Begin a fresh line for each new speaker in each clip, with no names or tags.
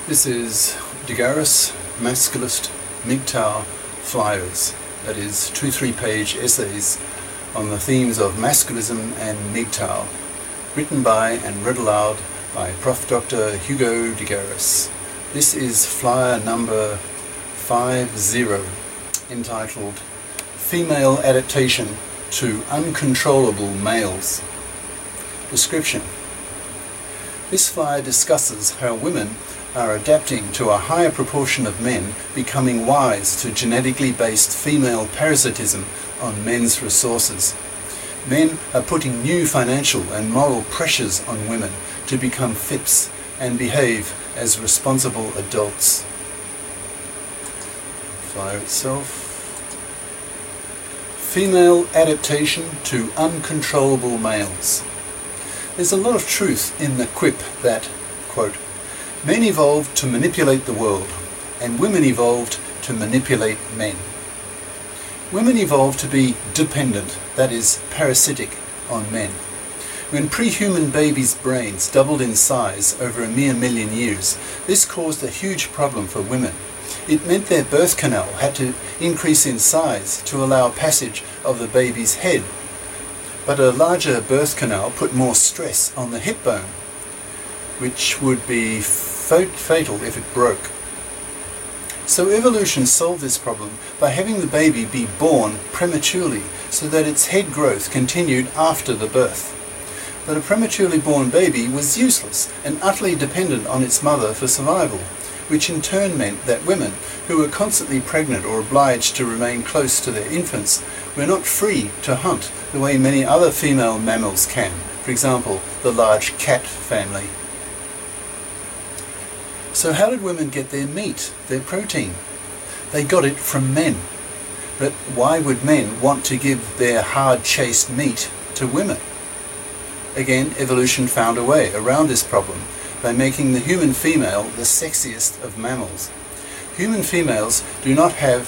This is Digaris Masculist MGTOW Flyers, that is 2 3-page essays on the themes of masculism and MGTOW, written by and read aloud by Prof. Dr. Hugo Digaris. This is flyer number 50, entitled Female Adaptation to Uncontrollable Males. Description. This flyer discusses how women are adapting to a higher proportion of men becoming wise to genetically based female parasitism on men's resources. Men are putting new financial and moral pressures on women to become FIPS and behave as responsible adults. Flyer itself. Female adaptation to uncontrollable males. There's a lot of truth in the quip that, quote, men evolved to manipulate the world, and women evolved to manipulate men. Women evolved to be dependent, that is, parasitic, on men. When pre-human babies' brains doubled in size over a mere million years, this caused a huge problem for women. It meant their birth canal had to increase in size to allow passage of the baby's head. But a larger birth canal put more stress on the hip bone, which would be fatal if it broke. So evolution solved this problem by having the baby be born prematurely so that its head growth continued after the birth. But a prematurely born baby was useless and utterly dependent on its mother for survival, which in turn meant that women who were constantly pregnant or obliged to remain close to their infants were not free to hunt the way many other female mammals can, for example, the large cat family. So how did women get their meat, their protein? They got it from men. But why would men want to give their hard-chased meat to women? Again, evolution found a way around this problem by making the human female the sexiest of mammals. Human females do not have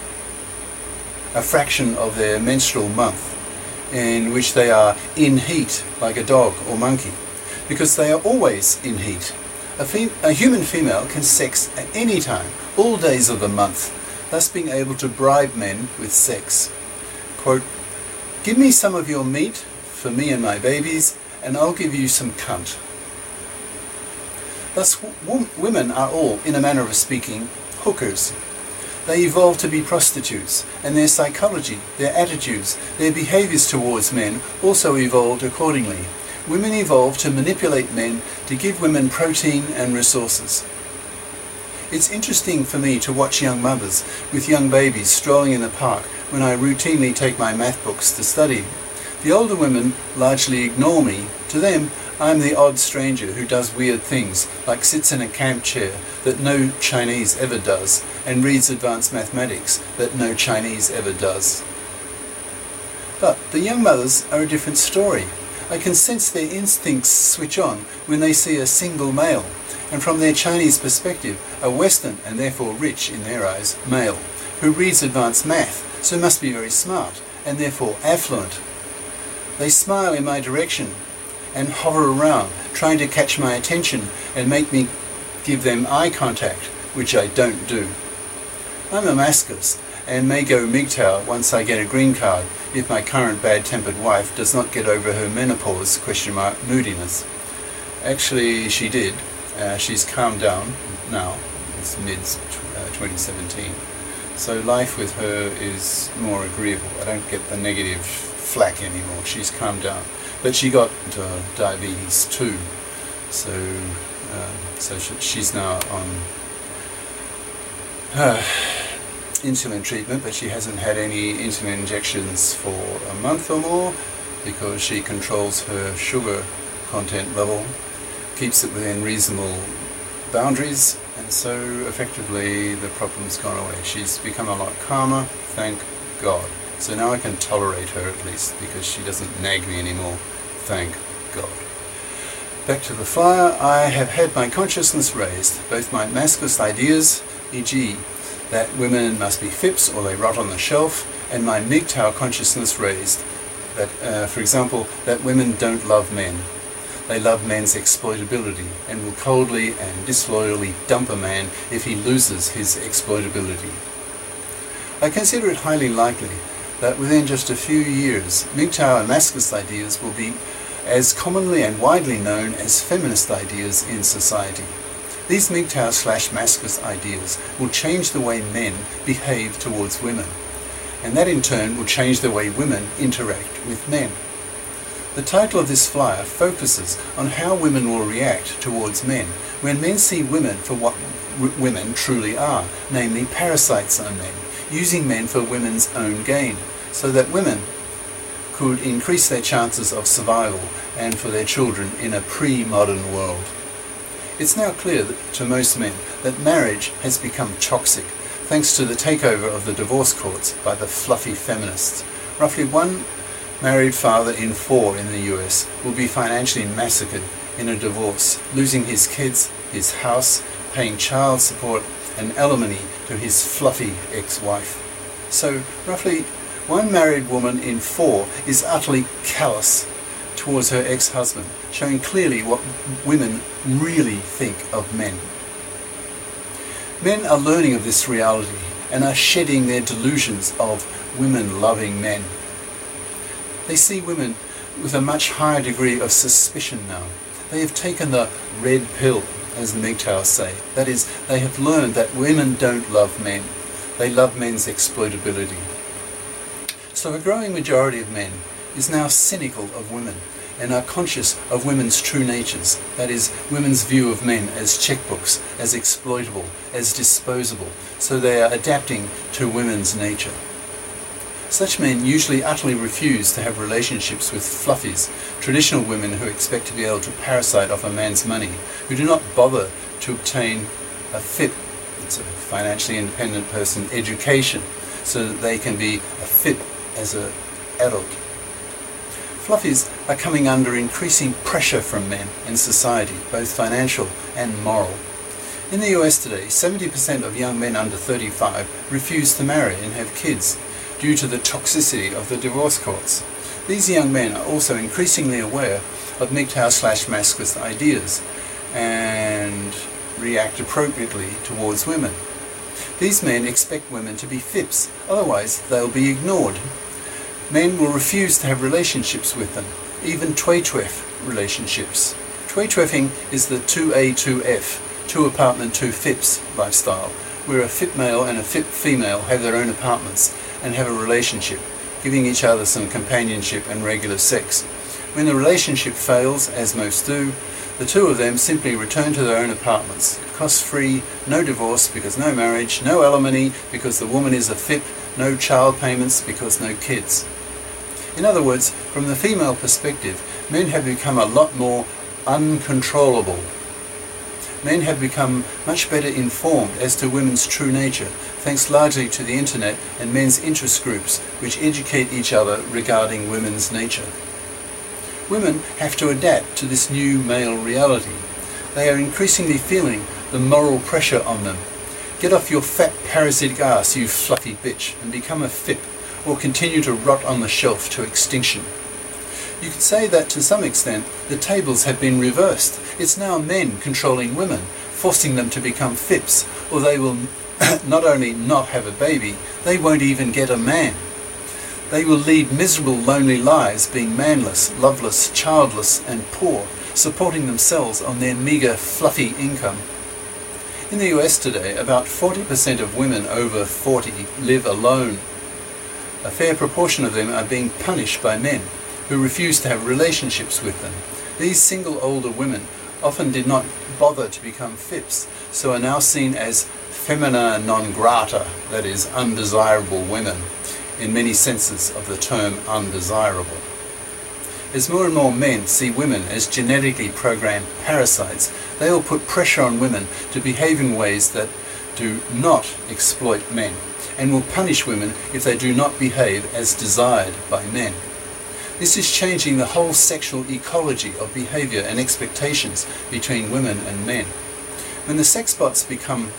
a fraction of their menstrual month in which they are in heat like a dog or monkey, because they are always in heat. A human female can sex at any time, all days of the month, thus being able to bribe men with sex. Quote, give me some of your meat for me and my babies, and I'll give you some cunt. Thus, women are all, in a manner of speaking, hookers. They evolved to be prostitutes, and their psychology, their attitudes, their behaviours towards men also evolved accordingly. Women evolved to manipulate men to give women protein and resources. It's interesting for me to watch young mothers with young babies strolling in the park when I routinely take my math books to study. The older women largely ignore me. To them, I'm the odd stranger who does weird things, like sits in a camp chair that no Chinese ever does, and reads advanced mathematics that no Chinese ever does. But the young mothers are a different story. I can sense their instincts switch on when they see a single male, and from their Chinese perspective, a Western, and therefore rich in their eyes, male, who reads advanced math, so must be very smart, and therefore affluent. They smile in my direction and hover around, trying to catch my attention and make me give them eye contact, which I don't do. I'm a masculist, and may go MGTOW once I get a green card, if my current bad-tempered wife does not get over her menopause moodiness. Actually, she did. She's calmed down now. It's mid-2017. So life with her is more agreeable. I don't get the negative flack anymore. She's calmed down. But she got diabetes too. So she's now on insulin treatment, but she hasn't had any insulin injections for a month or more because she controls her sugar content level, keeps it within reasonable boundaries, and so effectively the problem's gone away. She's become a lot calmer, thank God. So now I can tolerate her at least because she doesn't nag me anymore, thank God. Back to the flyer. I have had my consciousness raised, both my masculist ideas, e.g. that women must be FIPS or they rot on the shelf, and my MGTOW consciousness raised, that, for example, that women don't love men. they love men's exploitability and will coldly and disloyally dump a man if he loses his exploitability. I consider it highly likely that within just a few years, MGTOW and Masculinist ideas will be as commonly and widely known as feminist ideas in society. These MGTOW/Masculinist ideas will change the way men behave towards women, and that in turn will change the way women interact with men. The title of this flyer focuses on how women will react towards men when men see women for what women truly are, namely parasites on men, using men for women's own gain, so that women could increase their chances of survival and for their children in a pre-modern world. It's now clear to most men that marriage has become toxic, thanks to the takeover of the divorce courts by the fluffy feminists. Roughly one married father in 4 in the US will be financially massacred in a divorce, losing his kids, his house, paying child support and alimony to his fluffy ex-wife. So roughly one married woman in 4 is utterly callous towards her ex-husband, showing clearly what women really think of men. Men are learning of this reality and are shedding their delusions of women loving men. They see women with a much higher degree of suspicion now. They have taken the red pill, as the MGTOWs say. That is, they have learned that women don't love men. They love men's exploitability. So a growing majority of men is now cynical of women and are conscious of women's true natures, that is, women's view of men as checkbooks, as exploitable, as disposable, so they are adapting to women's nature. Such men usually utterly refuse to have relationships with fluffies, traditional women who expect to be able to parasite off a man's money, who do not bother to obtain a FIP, it's a financially independent person, education, so that they can be a FIP as an adult. Fluffies are coming under increasing pressure from men in society, both financial and moral. In the US today, 70% of young men under 35 refuse to marry and have kids due to the toxicity of the divorce courts. These young men are also increasingly aware of MGTOW/Masculinist ideas and react appropriately towards women. These men expect women to be FIPs, otherwise they'll be ignored. Men will refuse to have relationships with them, even tway-tweff relationships. Tway-tweffing is the 2A2F, 2 apartment 2 FIPs lifestyle, where a FIP male and a FIP female have their own apartments and have a relationship, giving each other some companionship and regular sex. When the relationship fails, as most do, the two of them simply return to their own apartments, cost-free, no divorce because no marriage, no alimony because the woman is a FIP, no child payments because no kids. In other words, from the female perspective, men have become a lot more uncontrollable. Men have become much better informed as to women's true nature, thanks largely to the internet and men's interest groups which educate each other regarding women's nature. Women have to adapt to this new male reality. They are increasingly feeling the moral pressure on them. Get off your fat parasitic ass, you fluffy bitch, and become a FIP, or continue to rot on the shelf to extinction. You could say that to some extent the tables have been reversed. It's now men controlling women, forcing them to become FIPs, or they will not only not have a baby, they won't even get a man. They will lead miserable, lonely lives, being manless, loveless, childless and poor, supporting themselves on their meagre, fluffy income. In the US today, about 40% of women over 40 live alone. A fair proportion of them are being punished by men who refuse to have relationships with them. These single older women often did not bother to become FIPs, so are now seen as femina non grata, that is, undesirable women, in many senses of the term undesirable. As more and more men see women as genetically programmed parasites, they will put pressure on women to behave in ways that do not exploit men, and will punish women if they do not behave as desired by men. This is changing the whole sexual ecology of behavior and expectations between women and men. When the sex bots come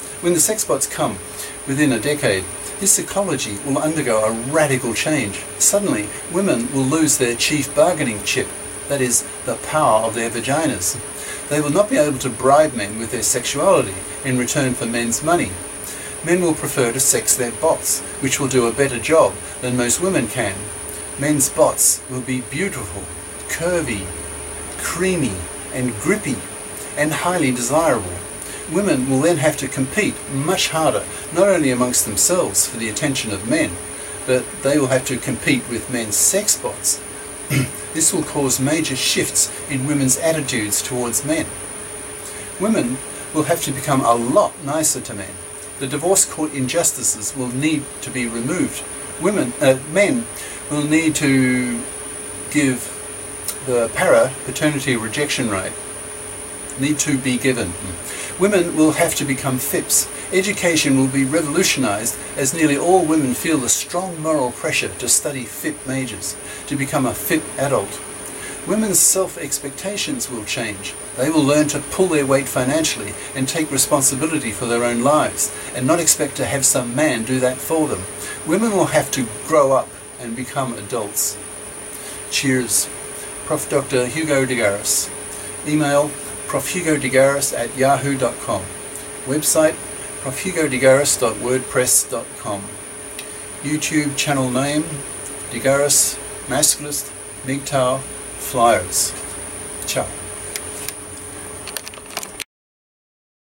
within a decade, this ecology will undergo a radical change. Suddenly, women will lose their chief bargaining chip, that is, the power of their vaginas. They will not be able to bribe men with their sexuality in return for men's money. Men will prefer to sex their bots, which will do a better job than most women can. Men's bots will be beautiful, curvy, creamy, and grippy, and highly desirable. Women will then have to compete much harder, not only amongst themselves for the attention of men, but they will have to compete with men's sex bots. This will cause major shifts in women's attitudes towards men. Women will have to become a lot nicer to men. The divorce court injustices will need to be removed. Men will need to give the paternity rejection rate need to be given. Women will have to become FIPs. Education will be revolutionized as nearly all women feel the strong moral pressure to study FIP majors, to become a FIP adult. Women's self-expectations will change. They will learn to pull their weight financially and take responsibility for their own lives, and not expect to have some man do that for them. Women will have to grow up and become adults. Cheers. Prof. Dr. Hugo de Garis. Email profhugodegaris@yahoo.com. Website profhugodegaris.wordpress.com. YouTube channel name De Garis Masculist MGTOW Flyers. Ciao.